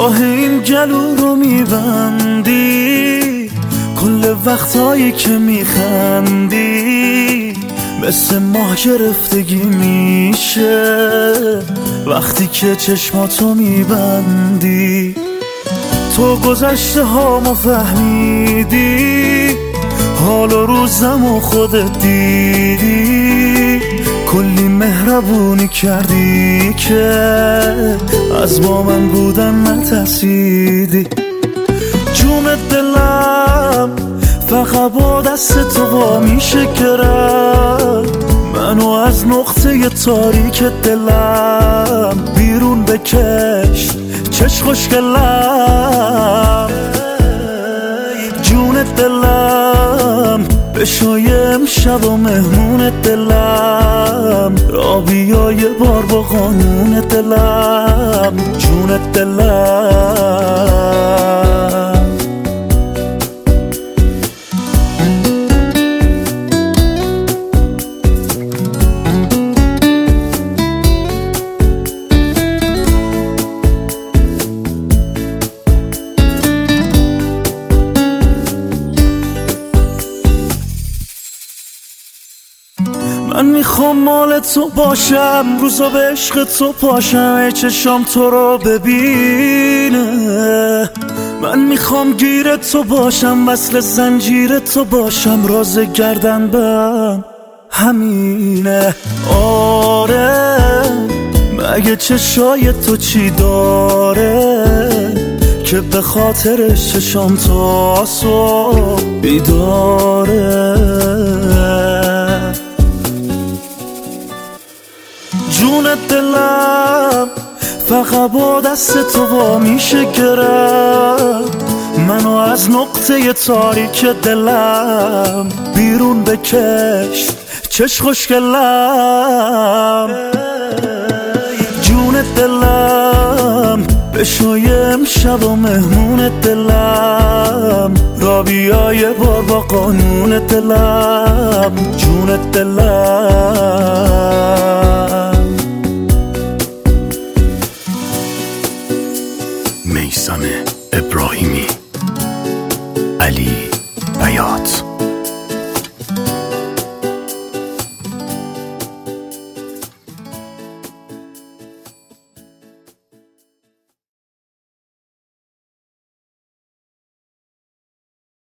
راه این گلو رو میبندی، کل وقتایی که میخندی مثل ماه گرفتگی میشه وقتی که چشماتو میبندی. تو گذشته هامو فهمیدی، حال و روزمو خودت دیدی، کلی مهربونی کردی که از با من بودن نترسیدی. جون دلم فقط با دست تو وا میشه گرفت، منو از نقطه تاریک دلم بیرون بکش چش خوشگلم. جون دلم بشای امشب و مهمون دلم، را بیا یه بار با قانون دلم. جون دلم من میخوام مال تو باشم، روزا به عشق تو پاشم، ای چشام تو رو ببینه. من میخوام گیر تو باشم، وصل زنجیر تو باشم، راز گردن بم همینه. آره مگه چشای تو چی داره که به خاطرش چشام تا صبح بیداره. جون دلم فقط با دست تو وا میشه گرفت، منو از نقطه تاریک دلم بیرون بکش چش خوشگلم. جون دلم بشای امشب و مهمون دلم، را بیا یه بار با قانون دلم. جون دلم میثم ابراهیمی.